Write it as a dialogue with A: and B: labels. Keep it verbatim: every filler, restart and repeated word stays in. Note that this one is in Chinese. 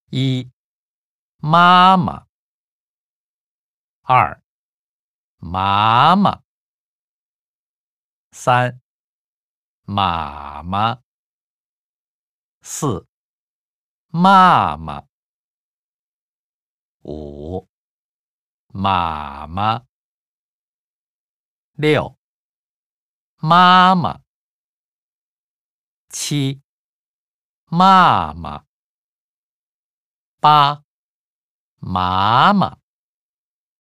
A: 一、妈妈。二、妈妈。三、妈妈。四、妈妈。五、妈妈。六、妈妈。七、妈妈。八、妈妈。